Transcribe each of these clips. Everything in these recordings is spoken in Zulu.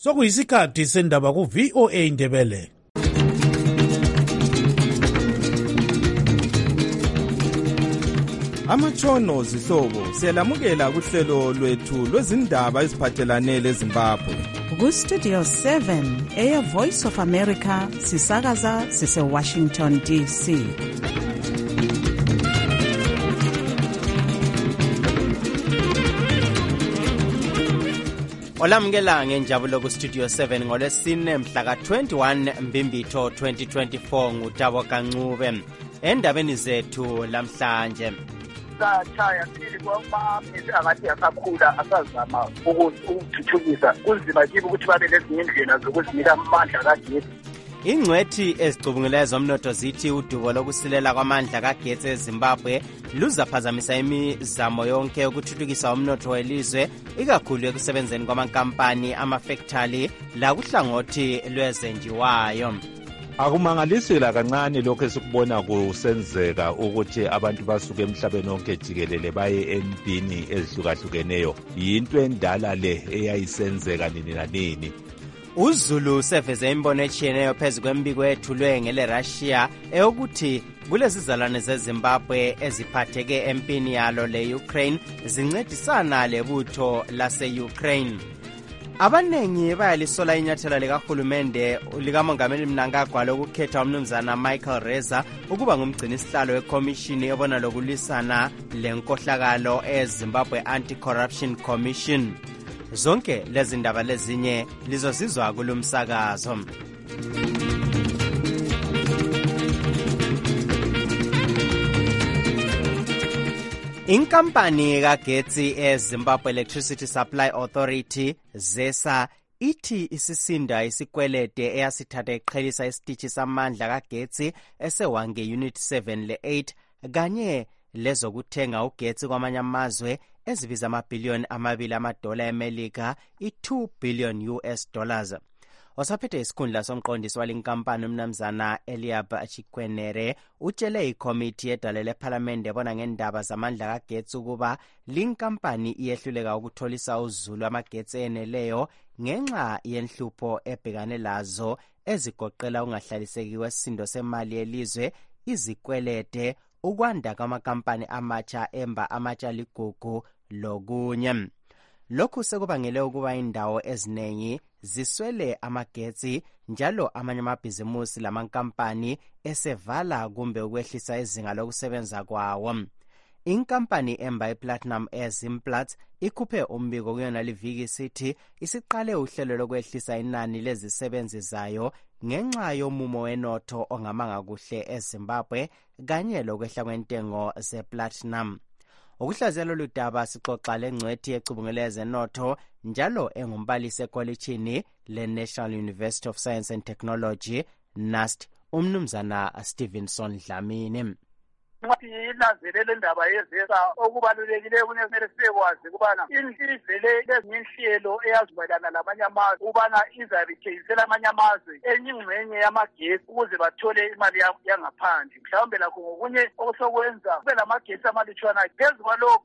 Sokuyisikhathi sendaba ku VOA Ndebele. Amatshono zihlobo siyalamukela kuhlelo lwethu lwezindaba eziphathelane leZimbabwe. Ku Studio 7 Air Voice of America sisakaza sise Washington DC. Olamukela ngenjabulo ku Studio 7 ngolesine mhla ka-21 Mbimbitho 2024 ngutabo kancube. Endabeni zethu lamhlanje. Chaya sili kwamabhizi angathi yasakhula asazama ukuthuthukisa kunzima kibo ukuthi babe lezinye indlela zokuzinika amandla kagesi. Ingcwethi ezicubungileyo zomnotho zithi udubo lokusilela kwamandla kagesi eZimbabwe luzaphazamisa imizamo yonke ukuthuthukisa umnotho welizwe ikakhulu ekusebenzeni kwamankampani amafactory la kuhlangothi lwezenjiwayo. Akumangalisela kancane lokho esikubona kusenzeka ukuthi abantu basuke emhlabeni wonke jikelele baye empini ezihlukahlukeneyo. Yinto endala le eyayisenzeka nini nanini. uZulu seveze imbono etshiyeneyo phezu kwembiko ethulwe ngele-Russia eyokuthi kulezizalwane zeZimbabwe eziphatheke empini yalo le-Ukraine zincedisana lebutho lase-Ukraine. Abanengi bayalisola inyathelo likahulumende likamongameli Mnangagwa lokukhetha umnumzana Michael Reza ukuba ngumgcini sihlalo wekomishini ebona lokulisana lenkohlakalo eZimbabwe Anti-Corruption Commission. Zonke lezi ndaba lezinye lizozizwa kulumsakazo. Inkampani kagetsi eZimbabwe Electricity Supply Authority ZESA ithi isisinda isikwelede eyasithatha iqhelisa isitishi samandla kagetsi esewange Unit 7 le-8 kanye lezokuthenga ugetsi kwamanye amazwe ezibiza amabhiliyoni $2 eMelika i-$2 billion US. Osaphethe isikhundla somqondisi walinkampani umnumzana Eliab Chikwenere utshele ikomiti yedale lephalamende ebona ngendaba zamandla kagetsi ukuba linkampani iyehluleka ukutholisa uzulu amagetsi eneleyo ngenxa yenhlupho ebhekane lazo ezigoqela ungahlaliseki kwesisindo semali yelizwe, izikwelede, ukwanda kwamakampani amatsha emba amatshaligugu lokunye. Lokhu sekubangele ukuba indawo eziningi ziswele amagetsi njalo amanye amabhizimusi lamankampani esevala kumbe ukwehlisa izinga lokusebenza kwawo. Inkampani emba iPlatinum Zimplats ikhuphe umbiko kuyona liviki sithi isiqale uhlelo lokwehlisa inani lezisebenzi zayo ngenxa yomumo wenotho ongamanga kuhle eZimbabwe kanye lokwehla kwentengo zeplatinum. Ukuhlaziya lolu daba sixoxa lengcwethi ecubungele zenotho njalo engumbalisi ekolitshini le-National University of Science and Technology NUST umnumzana Stevenson Dlamini. Inanzelele indaba yezesa okubalulekileyo kunemele sikwazi ukubana indlela lezinye inhlelo eyazimelana lamanye amazwe ukubana izabithengisela amanye amazwe enye ingxenye yamagesi ukuze bathole imali yangaphandle. Mhlawumbe lakho ngokunye okusokwenza kube lamagesi amalutshwana. Phezu kwalokho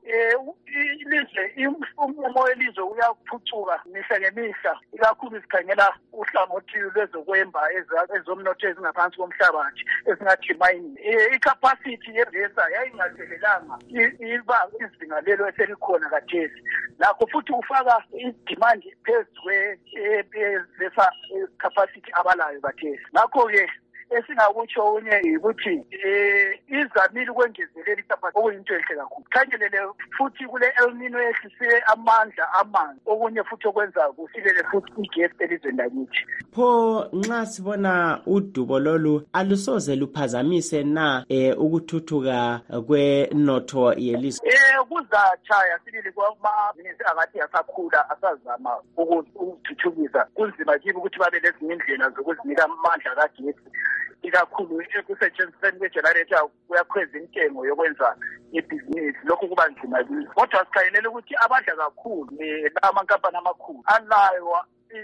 ilizwe umumo welizwe uyaphucuka mihla ngemihla ikakhulu sikhangela uhlangothi lwezokwemba ezomnotho ezingaphansi komhlabathi esingathi mining. Icapacity yezesa yayingazelelanga iba izinga lelo eselikhona kathesi. Lakho futhi ufaka idemand phezu kwezesa capacity abalayo kathesi. Ngakho-ke esingakutsho unye ukuthi izamile ukwengezelela icapacity okuyinto enhle kakhulu. Khangelele futhi kule El Nino yehlise amandla amanzi okunye futhi okwenza kusilele futhi igesi elizweni lakithi. Pho nxa sibona udubo lolu alusoze luphazamise na ukuthuthuka kwenotho yelizwe? Kuzachaya sibili kwamabhizinisi angathi yasakhula asazama ukuthuthukisa kunzima kibo ukuthi babe lezinye indlela zokuzinika amandla kagesi ikakhulu ekusetshenzisweni kwegenerator kuyakhweza intengo yokwenza ibhizinisi. Lokhu kuba nzima kibo kodwa sikhayelele ukuthi abadla kakhulu lamankampani amakhulu alayo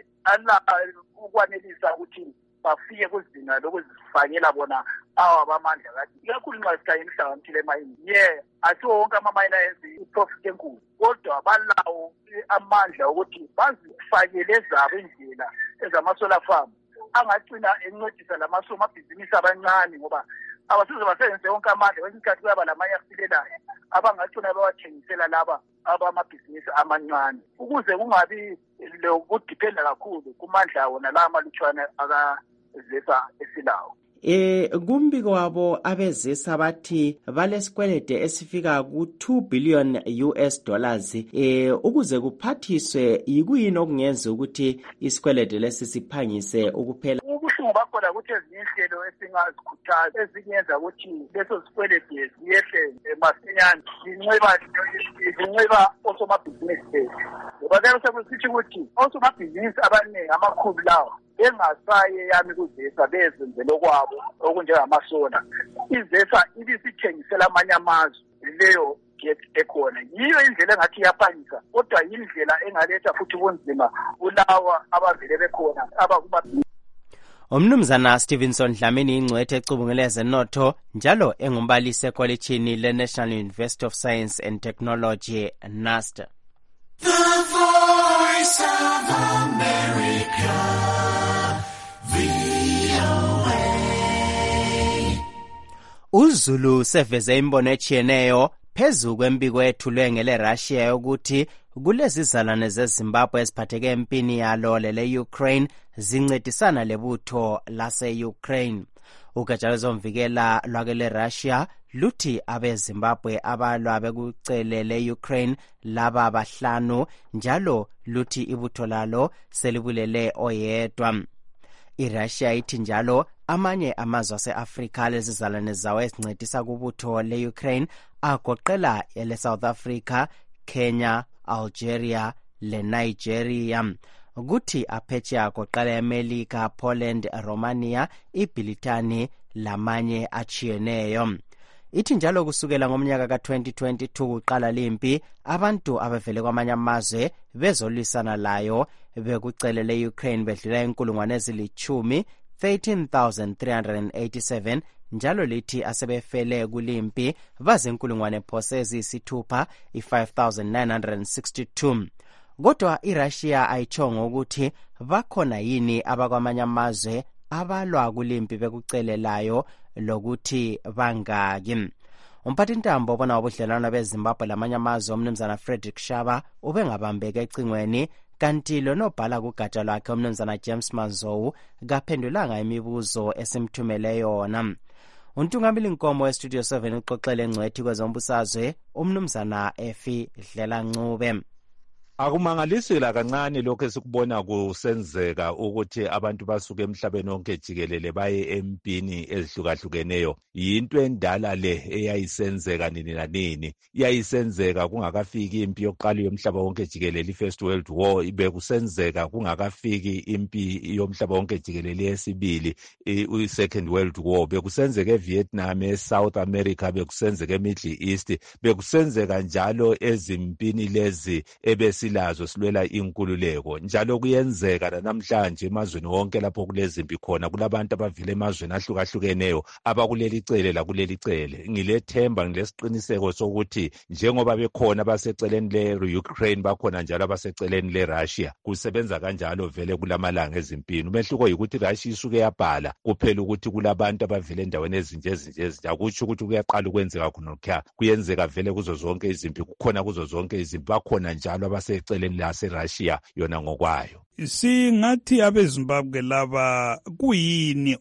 ukwanelisa ukuthi bafike kuzinga lokuzifakela bona awabamandla kathi ikakhulu nxa sikhayela inhlanganiso lemayini. Asiwo wonke amamayini ayenza iprofit enkulu kodwa balawo amandla ukuthi bazifakele ezabo indlela ezama-solar farm angagcina encedisa lamasomabhizinisi abancane ngoba abasize basebenzise wonke amandla kwesinye isikhathi kuyaba lamanye asilelayo abangagcina bawathengisela laba abamabhizinisi amancane ukuze kungabi lokudiphenda kakhulu kumandla wona la malutshwana akazesa esilawo. Kumbiko wabo abezisa bathi balesikwelede esifika ku2 billion US dollars ukuze kuphathiswe yikuyini okungenza ukuthi isikwelede lesi siphangise ukuphela. Ubuhlungu bakhona ukuthi ezinye inhlelo esingazikhuthaza ezingenza ukuthi leso sikwelede siyehle masinyane zinxeba osomabhizinisi bethu. Ngoba ke sekusithi ukuthi osomabhizinisi abaningi amakhulu lawo engasaye yami kuzesa bezenzele kwabo okunjengamasola izesa ibisithengisela amanye amazwe leyo ekhona yiyo indlela engathi iyaphangisa kodwa yindlela engaletha futhi ubunzima kulawa abavele bekhona abakubabhizinisi. Umnumzana Stevenson Dlamini ingcwethe ecubungule ezenotho njalo engumbalisi ekolitshini le-National University of Science and Technology NUST. The Voice of America, VOA. uZulu seveze imbono etshiyeneyo phezu kwembiko ethulwe ngele-Russia yokuthi kulezizalwane zeZimbabwe eziphatheke empini yalo lele-Ukraine zincedisana lebutho lase-Ukraine. Ugatsha lwezomvikela lwake le-Russia luthi abeZimbabwe abalwa bekucele le-Ukraine laba bahlanu njalo luthi ibutho lalo selibulele oyedwa. iRussia ithi njalo amanye amazwe ase-Afrika lezizalwane zawo ezincedisa kubutho le-Ukraine agoqela ele-South Africa, Kenya, Algeria le-Nigeria. Kuthi aphetsheya agoqela eMelika, Poland, Romania, iBritani lamanye atshiyeneyo. Ithi njalo kusukela ngomnyaka ka-2022 kuqala limpi abantu abevele kwamanye amazwe bezolwisana layo bekucele le-Ukraine bedlula 10,000 13,387 njalo lithi asebefele kulimpi bazinkulungwane phose eziyisithupha 5,962. Kodwa iRussia ayitshongo ukuthi bakhona yini abakwamanye amazwe abalwa kulimpi bekucele layo lokuthi bangaki. Umphathintambo obona ubudlelwano beZimbabwe lamanye amazwe umnumzana Frederick Shaba ubengabambeke ecingweni kanti lonobhala kugatsha lwakhe umnumzana James Manzowu kaphendulanga imibuzo esimthumele yona. Untungameli Nkomo weStudio 7 uxoxele ngcwethi kwezombusazwe umnumzana Efi Dlela Ncube. Akumangalisela kancane lokho esikubona kusenzeka ukuthi abantu basuke emhlabeni wonke jikelele baye empini ezihlukahlukeneyo. Yinto endala le eyayisenzeka nini nanini. Iyayisenzeka kungakafiki impi yokuqala yomhlaba wonke jikelele iFirst World War, ibekusenzeka kungakafiki impi yomhlaba wonke jikelele yesibili iSecond World War, bekusenzeka eVietnam, eSouth America, bekusenzeka eMiddle East, bekusenzeka njalo ezimpini lezi ebesilazo silwela inkululeko. Njalo kuyenzeka namhlanje emazweni wonke lapho kulezimpi khona kulabantu abavile emazweni ahlukahlukeneyo abakuleli cele lakuleli cele. Ngilethemba ngilesiqiniseko sokuthi njengoba bekhona baseceleni le-Ukraine bakhona njalo abaseceleni le-Russia. Kusebenza kanjalo vele kulamalanga ezimpini. Umehluko yikuthi Russia isuke yabhala kuphela ukuthi kulabantu abavile endaweni ezinje. Akutsho ukuthi kuyaqala ukwenzeka khona kuyenzeka vele kuzo zonke izimpi, kukhona kuzo zonke izimpi, bakhona njalo abaseceleni lase-Russia yona ngokwayo. Singathi abeZimbabwe laba kuyini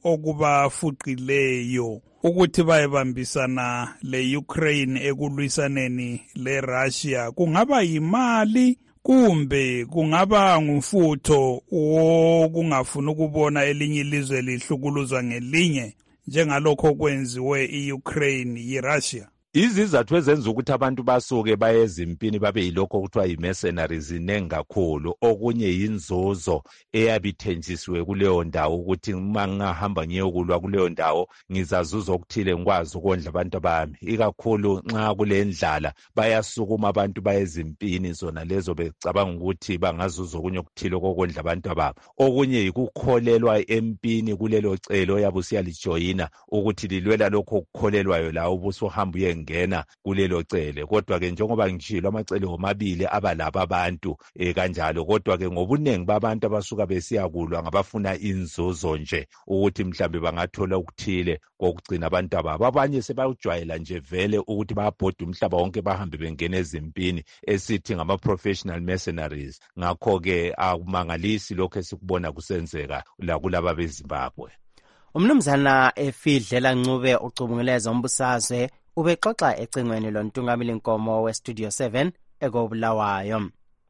okubafuqileyo ukuthi bayebambisana le-Ukraine ekulwisaneni le-Russia? Kungaba yimali kumbe kungaba ngumfutho wokungafuni ukubona elinye ilizwe lihlukuluzwa ngelinye njengalokho kwenziwe i-Ukraine yi-Russia? Izizathu ezenza ukuthi abantu basuke baye ezimpini babe yilokho okuthiwa yi-mercenaries zinengi kakhulu. Okunye yinzuzo eyabithenjisiwe kuleyo ndawo ukuthi uma ngingahamba ngiyokulwa kuleyo ndawo ngizazuza okuthile ngikwazi ukondla abantu bami. Ikakhulu nxa kule ndlala bayasukuma abantu baye ezimpini zona lezo becabanga ukuthi bangazuza okunye okuthile kokondla abantu babo. Okunye yikukholelwa empini kulelo celo yabe usiyalijoyina ukuthi lilwela lokho okukholelwayo la ubusuhamba uye bengena kulelo cele. Kodwa ke njengoba ngitshilo amacele omabili aba laba abantu kanjalo, kodwa ke ngobuningi babantu abasuka besiyakulwa ngabafuna inzuzo nje ukuthi mhlambe bangathola ukuthile kokugcina abantu ababo. Abanye sebawujwayela nje vele ukuthi bayabhoda umhlaba wonke bahambe bengena ezimpini esithi ngama-professional mercenaries. Ngakho-ke akumangalisi lokho esikubona kusenzeka la kulaba beZimbabwe. Umnumzana Efidlela Ncube ucubunguleza umbusazwe ubexoxa ecingweni lontungameli Nkomo weStudio 7 ekobulawayo.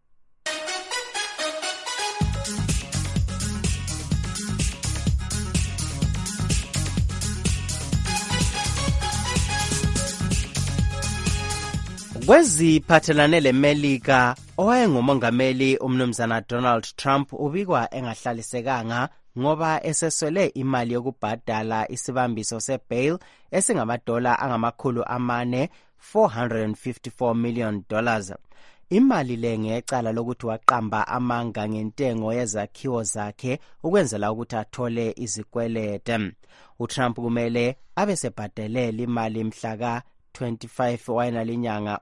Kweziphathelane leMelika, owayengumongameli umnumzana Donald Trump ubikwa engahlalisekanga ngoba eseswele imali yokubhadala isibambiso sebail esingamadola angama400 $454 million. Imali le ngecala lokuthi waqamba amanga ngentengo yezakhiwo zakhe ukwenzela ukuthi athole izikwelede. uTrump kumele abesebhadelela imali mhla 25 wayinalinyanga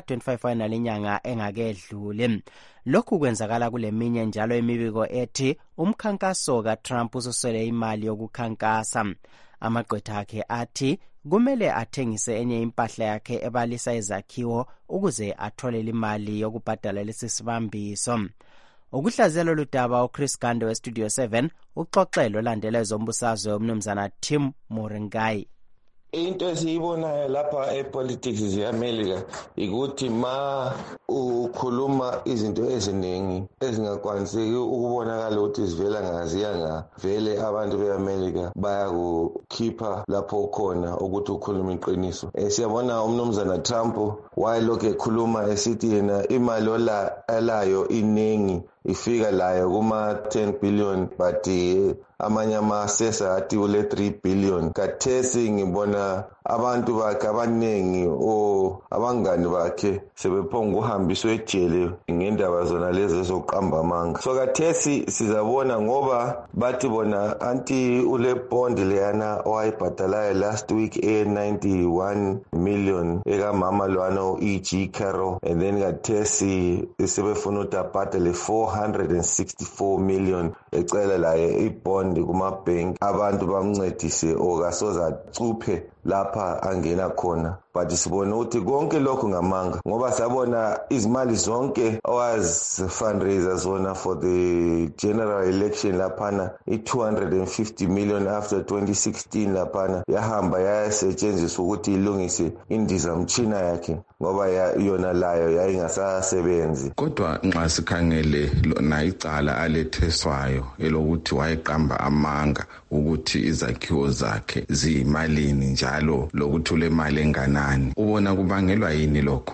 engakedlule. Lokhu kwenzakala kuleminye njalo imibiko ethi umkhankaso kaTrump ususwele imali yokukhankasa. Amagqwetha akhe athi kumele athengise enye impahla yakhe ebalisa izakhiwo ukuze athole imali yokubhadala lesi sibambiso. Ukuhlazela ludaba uChris Gande weStudio 7 uxoxelo landela ezombusazwe umnumzana Tim Moringai. Into esiyibonayo lapha epolitics yeAmerica ukuthi ma ukhuluma izinto eziningi ezingakwaniseki ukubonakala ukuthi zivela ngaziya vele abantu beAmerica bayakukhipha lapho khona ukuthi ukhuluma iqiniso. Siyabona umnumzana Trump wayelokhu ekhuluma esithi yena imali olayo iningi ifika layo kuma 10 billion but amanye amasesa athi ule 3 billion. Kathesi ngibona abantu bakhe abaningi abangani bakhe sebephonga ukuhambiswa ejele ngendaba zona lezi ezoqamba amanga. So kathesi sizabona ngoba bathi bona anti ule bond leyana owayibhadalayo last week 91 million ekamama lwana E.G. Carroll, and then kathesi sebefuna ukuthi abhadale 464 million ecela laye ibond kuma-bank abantu bamncedise okasoza cuphe lapha angena khona. But sibona ukuthi konke lokho ngamanga ngoba sabona izimali zonke fundraiser zona for the general election laphana i250 million after 2016 laphana yahamba yasetshenziswa ukuthi ilungise indizamtshina yakhe ngoba yona layo yayingasasebenzi. Kodwa nxa sikhangele lona icala aletheswayo elokuthi wayeqamba amanga ukuthi izakhiwo zakhe ziyimalini njalo lokuthi ule mali engana ubona kubangelwa yini lokho?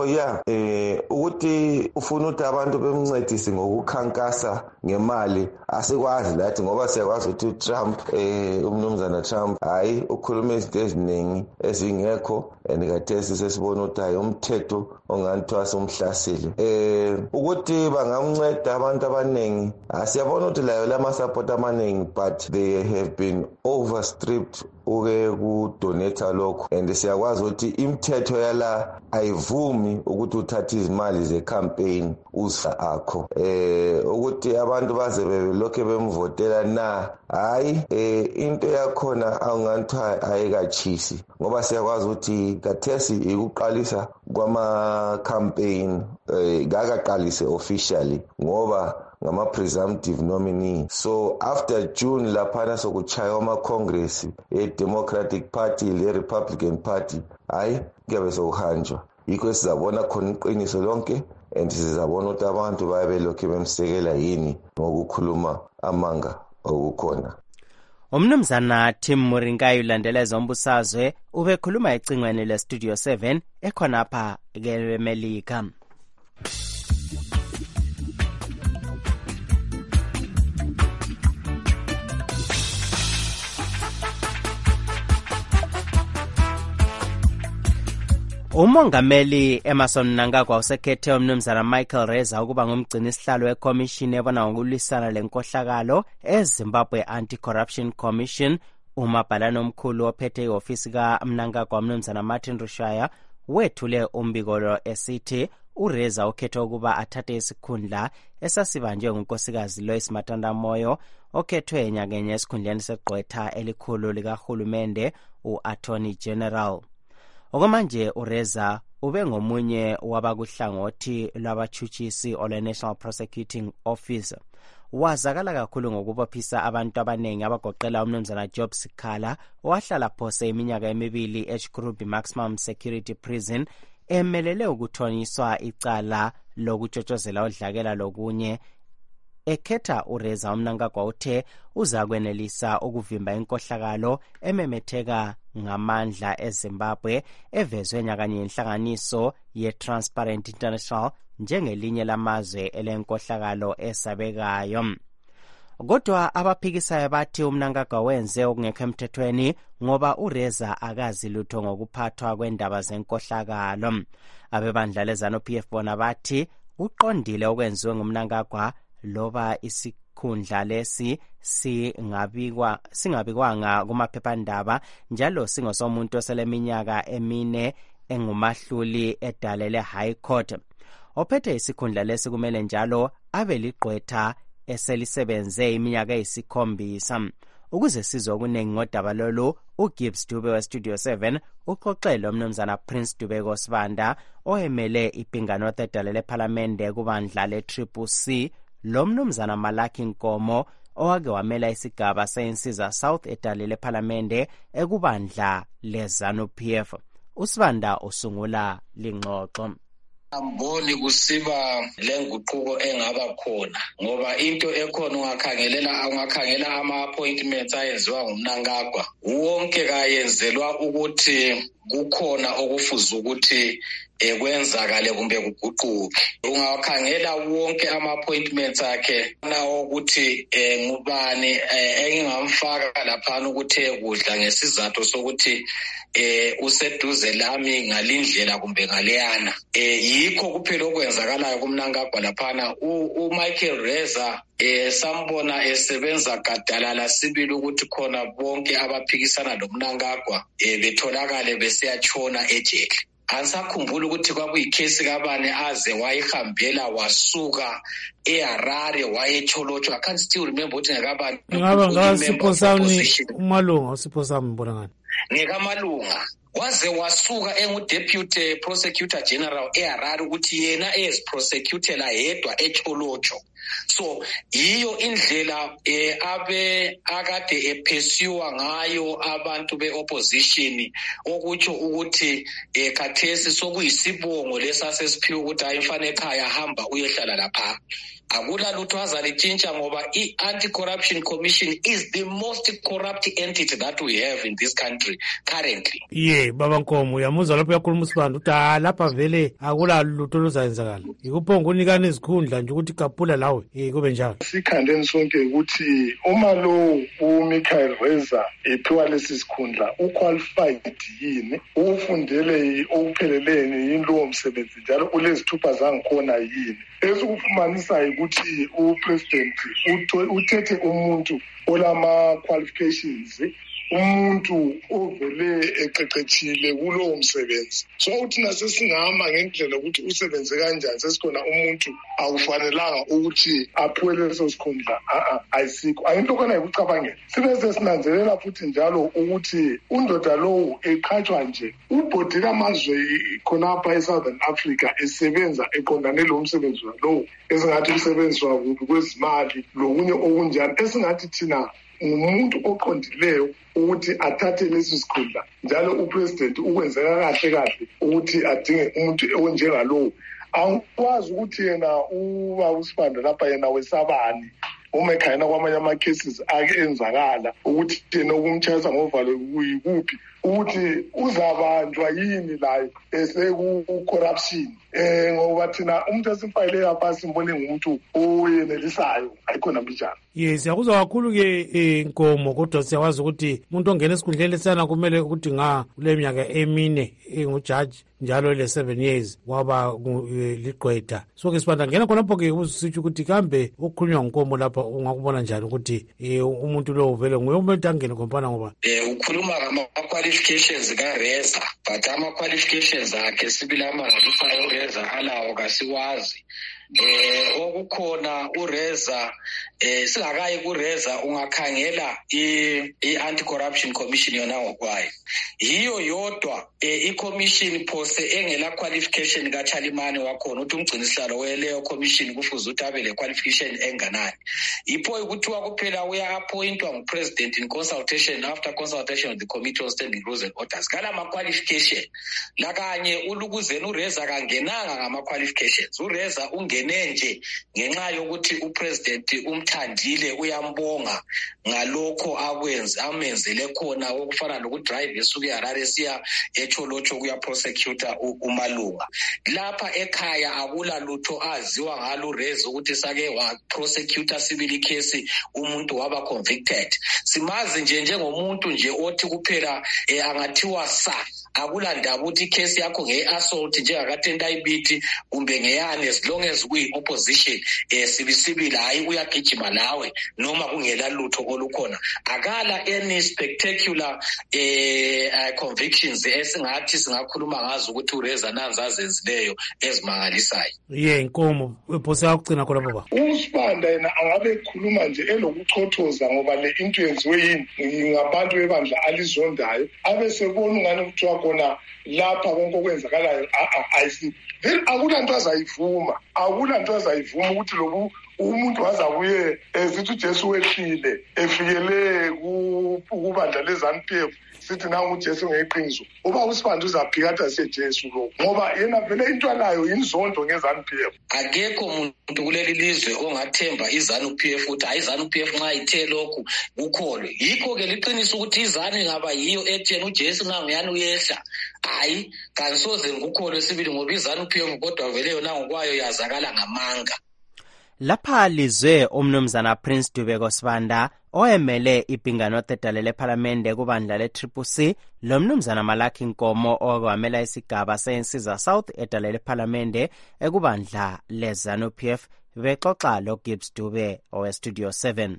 Ukuthi ufuna ukuthi abantu bemncedise ngokukhankasa ngemali asikwazi lathi ngoba siyakwazi ukuthi Trump umnumzana Trump hayi ukhuluma izinto eziningi ezingekho andikathesi sesibona ukuthi hayi umthetho onganthwasa umhlasile. Ukuthi bangamnceda abantu abaningi siyabona ukuthi layo lama support amaningi but they have been overstripped kudonate lokho, and siyakwazi ukuthi imithetho yala ayivumi ukuthi uthathe izimali ze-campaign usa akho ukuthi abantu baze belokhe bemvotela na hayi into yakhona awunganthwa ayikachisi ngoba siyakwazi ukuthi kathesi ikuqalisa kwama-campaign kakaqalise officially ngoba ngama-presumptive nominee. So after June laphana sokuchaywa ama-congress e-Democratic Party le-Republican Party hayi kuyabe sokuhanjwa. Yikho sizabona khona iqiniso lonke and sizabona ukuthi abantu bayabelokhu bemsekela yini ngokukhuluma amanga okukhona. Umnumzana Tim Moringai ulandela ezombusazwe ubekhuluma ecingweni leStudio 7 ekhonapha eMelika. Umongameli Emerson Mnangagwa usekhethe umnumzana Michael Reza ukuba ngumgcini sihlalo weCommission ebona ngokulwisana lenkohlakalo eZimbabwe Anti-Corruption Commission Umabhalane omkhulu ophethe ihofisi kaMnangagwa uMnumzana Martin Rushaya wethule umbiko esithi uReza ukhethe ukuba athathe isikhundla esasibanjwe ngunkosikazi Lois Matanda Moyo okhethwe nyakenye esikhundleni segqwetha elikhulu likahulumende u-Attorney General. Okwamanje uReza ube ngomunye wabakuhlangothi lwabachutshisi olwe-National Prosecuting Office. Wazakala kakhulu ngokubophisa abantu abanengi abagoqela uMnumzana Job Sikhala owahlala phose iminyaka emibili eChikurubi Maximum Security Prison emelele ukuthonyiswa icala lokutshotshozela udlakela lokunye. Ekhetha uReza uMnangagwa uthe uzakwenelisa ukuvimba inkohlakalo ememetheka ngamandla eZimbabwe evezwe nyakanye inhlanganiso ye-Transparent International njengelinye lamazwe elenkohlakalo esabekayo. Kodwa abaphikisayo bathi uMnangagwa wenze okungekho emthethweni ngoba uReza akazi lutho ngokuphathwa kwendaba zenkohlakalo. Abebandla leZANU-PF bona bathi uqondile okwenziwe nguMnangagwa loba isikhundla lesi singabikwanga kumaphephandaba njalo singosomuntu oseleminyaka emine engumahluli edalele High Court. Ophethe isikhundla lesi kumele njalo abe ligqwetha eselisebenze iminyaka eyisikhombisa. Ukuze sizwe okuningi ngodaba lolu, uGibbs Dube weStudio 7 uxoxele uMnumzana Prince Dubeko Sibanda oyemele iPinga North edalele ePhalamende kubandla le-CCC lo Mnumzana Malaki Nkomo owake wamela isigaba seinsiza South edalele ePhalamende ekubandla leZANU-PF. USibanda usungula lingxoxo. Amboni kusiba lenguquko engaba khona ngoba into ekhona ungakhangela ama-appointments ayenziwa nguMnangagwa wonke kayenzelwa ukuthi kukhona okufuza ukuthi kwenzakale kumbe kuguquke. Ungakhangela wonke ama-appointments akhe nawo ukuthi ngubani engingamfaka laphana ukuthi ekudla ngesizathu sokuthi useduze lami ngalindlela kumbe ngaleyana. Yikho kuphela okwenzakalayo kuMnangagwa laphana. uMichael Reza sambona esebenza gadalala sibili ukuthi khona bonke abaphikisana loMnangagwa betholakale besiyatshona ejele. Ansakhumbula ukuthi kwakuyikhesi kabani aze wayihambela wasuka eHarare wayetsholotsho. I can't still remember ukuthi ngakabani. Umalunga usipho sami mbona ngani ngekamalunga waze wasuka enguDeputy Prosecutor General eHarare ukuthi yena prosecutor yedwa echolotsho. So yiyo indlela akade ephesiwa ngayo abantu beopposition okutsho ukuthi khathesi sokuyisibongo lesasesiphiwe ukuthi ayimfane ekhaya hamba uyehlala lapha. Akula lutho azalitshintsha ngoba i-Anti-Corruption Commission is the most corrupt entity that we have in this country currently. Baba Nkomo uyamuzwa lapho yakhuluma uSibanda ukuthi lapha vele akula lutho luzayenzakala. Ikuphonga unikana izikhundla nje ukuthi kaphula lawe kube njalo. Sikhandeni sonke ukuthi uma lo uMichael Reza ephiwa lesi sikhundla uqualified yini, ufundele okupheleleni yini lo msebenzi njalo ulezithupha zangikhona yini. Esikufumanisa ukuthi upresident uthethe umuntu olama qualifications, umuntu ovele eqeqetshile kulowo msebenzi. So uthina sesingahamba ngendlela ukuthi usebenze kanjani sesikhona umuntu akufanelanga ukuthi aphiwe leso sikhundla. Ayisikho. Ayinto khona yokucabangela. Sibese sinanzelela futhi njalo ukuthi undoda lowo eqhatshwa nje ubhodi kamazwe khonapha eSouthern Africa esebenza eqondane lo msebenzi lowo esingathi umsebenzi wakuphi kwezimali lokunye okunjani esingathi thina umuntu oqondileyo ukuthi athathe lesi sikhundla njalo upresident ukwenzeka kahle ukuthi adinge umuntu onjengalowo. Angikwazi ukuthi yena uSibanda lapha yena wesabani uma ekhayena kwamanye ama-cases ake enzakala ukuthi yena ukumtshayisa ngovalo kuyikuphi ukuthi uzabanjwa yini la eseku-corruption ngoba thina umuntu esimfayile yapha simbone ngumuntu oyenelisayo ayikhona mbijana. Yes, siyakuzwa kakhulu-ke Nkomo, kodwa siyakwazi ukuthi umuntu ongena esikhundleni lesana kumele ukuthi kule minyaka 4 engujaji njalo le 7 years waba ligqwetha. So-ke Sibanda, ngena khonapho-ke usitsho ukuthi kambe ukukhulunywa nguNkomo lapha ungakubona njani ukuthi umuntu lo vele nguye umuntu angene khompana ngoba ukhuluma ngama-qualifications kaReza, but ama-qualifications akhe sibili amangalisayo uReza alawo kasiwazi. Okukhona uReza singakayi kuReza ungakhangela i-Anti-Corruption Commission yona ngokwayo. Yiyo yodwa i-commission phose engela qualification kaChalimane wakhona ukuthi umgcinisihlalo weleyo commission kufuze ukuthi abe le qualification enganani. Ipho ukuthiwa kuphela uya-appointwa ngupresident in consultation after consultation with the Committee on Standing Rules and Orders. Kala ma-qualification lakanye ulukuzeni uReza kangenanga ngama-qualifications. uReza ungene nje ngenxa yokuthi upresident umthandile uyambonga ngalokho amenzele khona okufana nokudrive esuke eHarare siya eCholocho kuya prosecutor uMalunga. Lapha ekhaya akula lutho aziwa ngalo uReza ukuthi sake wa prosecutor civil case umuntu waba convicted. Simazi nje njengomuntu nje othi kuphela angathiwa akula ndaba ukuthi icase yakho nge-assault njengakatenda ibithi kumbe ngeyane as long as kuyi-opposition sibisibili hayi uyagijima nawe noma kungela lutho olukhona. Akala any spectacular convictions esingathi singakhuluma ngazo ukuthi uReza nanzi azenzileyo ezimangalisayo. Nkomo phose yakugcina khona baba. uSibanda yena angabe ekhuluma nje elokuchothoza ngoba le into yenziwe yini ngabantu bebandla alizondayo abesebona ungani kuthiwa khona lapha konke okwenzakalayo then akula nto azayivuma ukuthi lobu umuntu wazabuye esithi uJesu wehlile efikele kubandla leZANU-PF sithi nangu uJesu ngeqiniso uba uSibanda uzaphika athi aseJesu lo ngoba yena vele into alayo inzondo ngeZANU-PF. Akekho umuntu kuleli lizwe ongathemba iZANU-PF ukuthi hayi iZANU-PF nxa ithe lokhu ukholwe. Yikho-ke liqiniso ukuthi iZANU ingaba yiyo etheni uJesu nganguyani uyehla. Hayi kansoze ngikukholwe sibili ngoba iZANU-PF kodwa vele yona ngokwayo yazakala ngamanga. Lapha lizwe umnumzana Prince Dubeko Sibanda oyemele ibhingano edale lePhalamende kubandla le-CCC lo mnumzana Malaki Nkomo okwamela isigaba seNsiza South edale lePhalamende ekubandla leZANU-PF bexoxa lo Gibbs Dube oweStudio 7.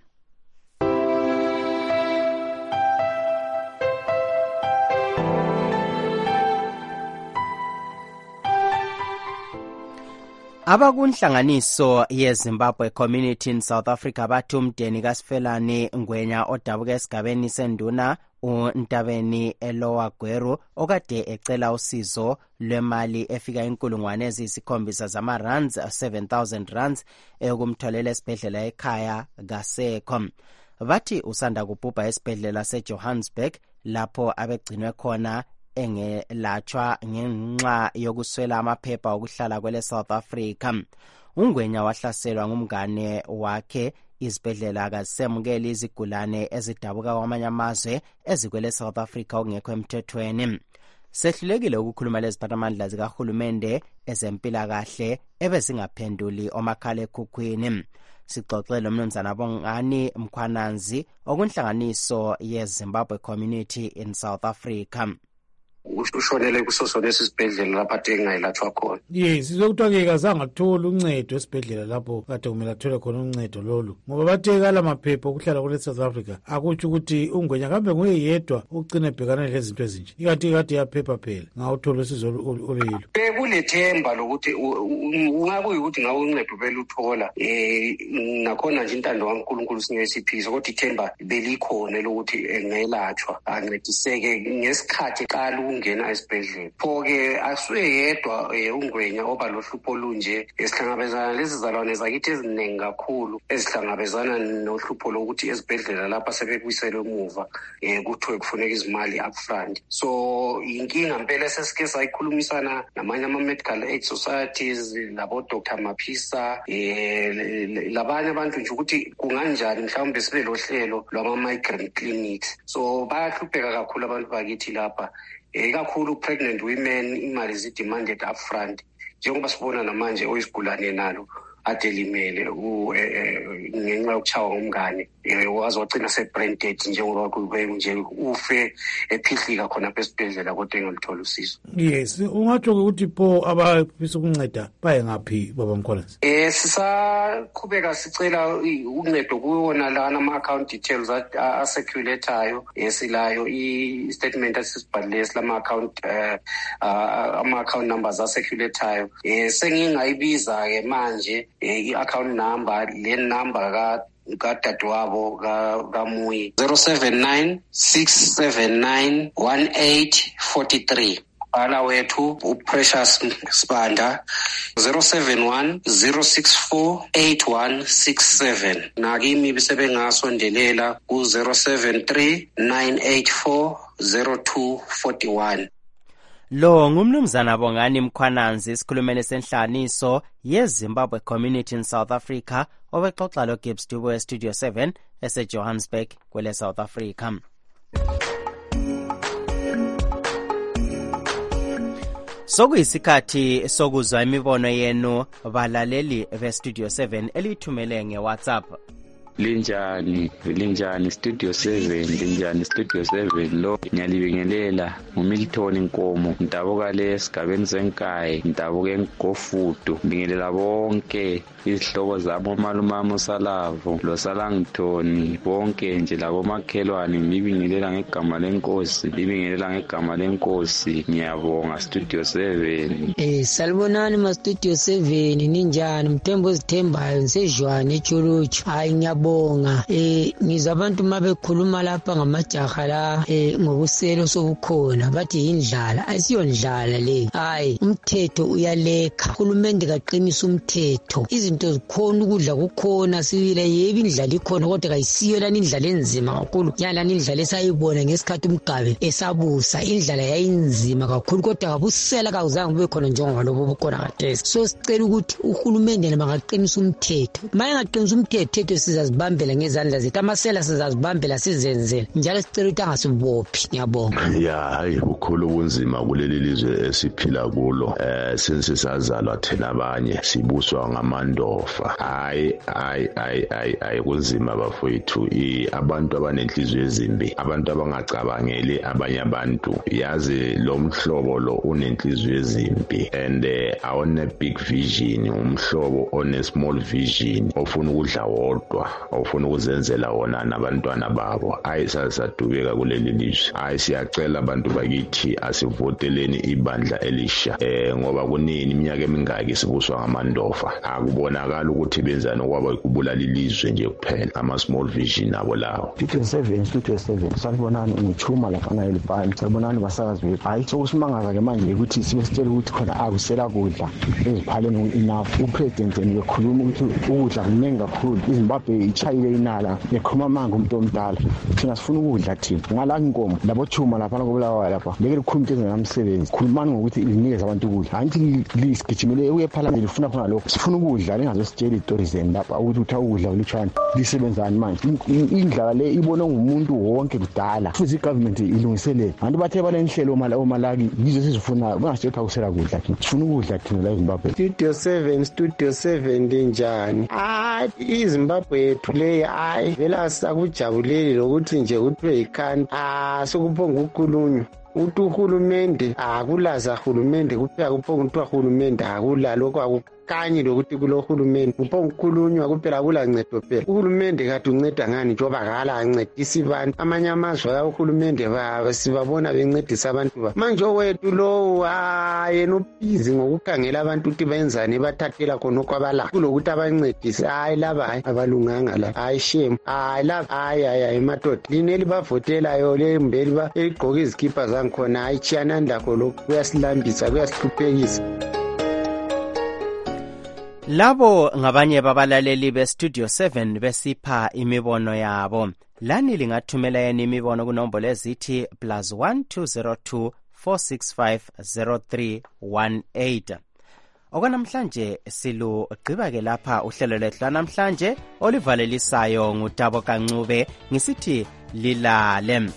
Abakunhlanganiso yeZimbabwe Community in South Africa bathi umdeni kaSifelane Ngwenya odabuka esigabeni senduna uNtabeni eLower Gweru okade ecela usizo lwemali efika inkulungwane eziyikhombisa zama-rands 7,000 rands eyokumtholela esibhedlela ekhaya kaSekho. Bathi usanda kubhubha esibhedlela seJohannesburg lapho abegcinwe khona engelatshwa ngenxa yokuswela amaphepha okuhlala kwele South Africa. uNgwenya wahlaselwa ngumngane wakhe. Izibhedlela akasemukeli izigulane ezidabuka kwamanye amazwe ezikwele South Africa okungekho emthethweni. Sehlulekile ukukhuluma leziphathamandla zikahulumende ezempilakahle ebezingaphenduli omakhala ekhukhwini. Sixoxe lo mnumzana Bongani Mkhwananzi okunhlanganiso yeZimbabwe Community in South Africa. Ushonele kusosona esibhedlela lapha ade engayilatshwa khona. Yes, sizokuthiwa-ke kazange athole uncedo esibhedlela lapho kade kumele athole khona uncedo lolu ngoba bathekala amaphepha okuhlala kule South Africa akutsho ukuthi uNgwenya kambe nguye yedwa ugcina ebhekana lezinto ezinje ikathi kade yaphepha phela ngawuthola usizo oluyilo. Bekulethemba lokuthi ungakuyikuthi ngawo uncedo beluthola nakhona nje intando kaNkulunkulu singesiphiso kodwa ithemba belikhona lokuthi engelatshwa ancediseke ngesikhathi qala ukungena esibhedlela. Pho-ke asuyedwa uNgwenya oba lohlupho olunje. Esihlangabezana lezi zalwane zakithi eziningi kakhulu ezihlangabezana nohlupho lokuthi ezibhedlela lapha sebekuyisele emuva kuthiwe kufuneka izimali upfront. So inkinga mpela esesike sayikhulumisana namanye ama-medical aid societies labo Dr. Maphisa labanye abantu nje ukuthi kunganjani mhlawumbe sibe lohlelo lwama-migrant clinics. So bayahlupheka kakhulu abantu bakithi lapha, kakhulu pregnant women imali zi-demanded upfront, njengoba sibona namanje oyisigulane nalo adelimele ngenxa yokuchawa ngomngane waze wagcina se-brain dead njengoba nje ufe ephihlika khona esibhedlela kodwa engaluthola usizo. Yes, ungatsho ukuthi pho abafisa ukunceda baye ngaphi baba Mkhwanazi? Sisaqhubeka sicela uncedo kuwona lana ama-account details aseculatoryo. Silayo i-statement asisibhalile silama-account ama-account numbers aseculatoryo. Sengingayibiza-ke manje i-account number, le number kadadewabo kaMuyi 079-679-1843. Bhala wethu uPrecious Sibanda 071-064-8167. Nakimi bisebengasondelela ku-073-984-0241. Lo ngumnumzana Bongani Mkhwananzi isikhulumeni senhlaniso yeZimbabwe Community in South Africa obexoxa lo Gibbs Dubo Studio 7 eseJohannesburg kwele South Africa. Sokuyisikhathi sokuzwa imibono yenu balaleli be Studio 7 elithumele ngeWhatsApp. Linjani Studio 7, linjani Studio 7 lo ngiyalibingelela uMilton Nkomo ndabuka lesigabeni senkayi ndabuka eNgofudu bingelela bonke izihlobo zabo umalumama uSalavo lo Salangithoni bonke nje labo makhelwane ngibingelela ngegama lenkosi ngiyabonga Studio 7. Salibonani ma Studio 7 ninjani Mthembu Zithembayo nsejwane eChuluchu. Hayi ngiyabonga ngizwa abantu mabekhuluma lapha ngamajaha la ngobuselo sobukhona bathi indlala ayisiyondlala le. Hayi umthetho uyalekha, uhulumende kaqinisa umthetho, izinto zikhona, ukudla kukhona, sibile yebo indlala ikhona kodwa kayisiyo lana indlala enzima kakhulu yalana indlala esayibona ngesikhathi umgabe esabusa. Indlala yayinzima kakhulu kodwa kabusela kawuzange kube khona njengoba lobo bukhona khathesi. So sicela ukuthi uhulumende makaqinisa umthetho, maye ngaqinisa umthetho sizazibambela ngezandla zethu, amasela sizazibambela sizenzele njalo sicela ukuthi angasibophi. Ngiyabonga. Hayi kukhulu ubunzima kuleli lizwe esiphila kulo, sensizazalwa thina abanye sibuswa ngamandofa. Hayi kunzima bafowethu, abantu abanenhliziyo ezimbi, abantu abangacabangeli abanye abantu. Yazi lo mhlobo lo unenhliziyo ezimbi and awone big vision, umhlobo one small vision, ofuna ukudla wodwa, ofuna ukuzenzela wona nabantwana babo. Hayi sasadubeka kuleli lizwe. Hayi siyacela abantu bakithi asivoteleni ibandla elisha, ngoba kunini iminyaka emingaki sibuswa ngamandofa. Akubonakala ukuthi benzani okwaba kubulala ilizwe nje kuphela, ama small vision abo lawo. Studio 7 sanibonani ngithuma lapha ngayelibhani. Sanibonani basakazi bethu. Hayi sokusimangaza ke manje ukuthi sibe sitshela ukuthi khona akusela kudla eziphaleni enough. Upresident ngikhuluma ukuthi ukudla kuningi kakhulu, iZimbabwe ichayile inala, ngikhuluma manje umuntu omdala thina sifuna ukudla thina ngala inkomo labo chuma lapha ngobulawa lapha ngeke likhuluma into ngamsebenzi. Khulumani ngokuthi inikeze abantu ukudla, anti lisigijimele uye eParliament lifuna khona lokho. Sifuna ukudla, lingazositshela istories lapha ukuthi utha ukudla oluchana lisebenzani manje. Indlala le ibona ngumuntu wonke kudala futhi igovernment ilungiselele abantu bathe balenhlelo omalaki yizo sizifuna, bangasithetha kusela kudla thina sifuna ukudla thina la eZimbabwe. Studio 7 linjani? iZimbabwe yethu le hayi vela sakujabuleli lokuthi nje kuthiwe ikhanda sokuphonga ukukhulunywa uthi uhulumende akulaza hulumende kuphela kuphonga ukuthi uhulumende akula lokho abakanyi lokuthi kulohulumende kuphongukhulunywa kuphela kulancedo phela. Uhulumende kade unceda ngani njengoba kala ancedisi abantu. Amanye amazwe kahulumende sibabona bencedisa abantu ba. Manje owethu lowo yena ubhizi ngokukhangela abantu ukuthi benzani bathathela khona okwabala kulokuthi abancedise. Hayi laba hayi abalunganga la. Hayi shame. Hayi laba hayi madoda. Lineli bavotelayo le mbeli ba egqoka izikipa zangikhona hayi chiyanandakho lokhu kuyasilambisa kuyasihluphekisa. Labo ngabanye babalaleli beStudio 7 besipha imibono yabo. Lani lingathumela yena imibono kunombolo ezithi +1 202 465 0318. Okwanamhlanje silugqiba ke lapha uhlelo lwethu lwanamhlanje olivalelisayo nguTabo Kancube ngisithi lilale.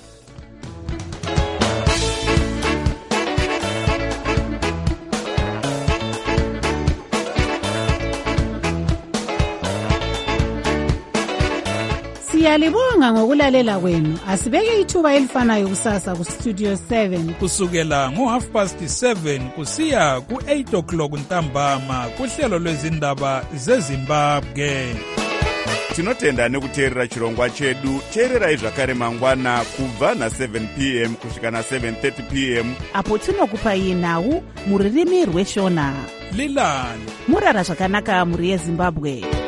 Siyalibonga ngokulalela kwenu. Asibeke ithuba elifanayo kusasa kuStudio 7 kusukela ngo7:30 kusiya ku8 ntambama kuhlelo lwezindaba zeZimbabwe. Tinotenda nekuteerera chirongwa chedu. Teererai zvakare mangwana kubva na7 p.m. kusvika na7:30 p.m. apo tinokupai nhau muririmi rweshona. Lilani murara zvakanaka muri yeZimbabwe.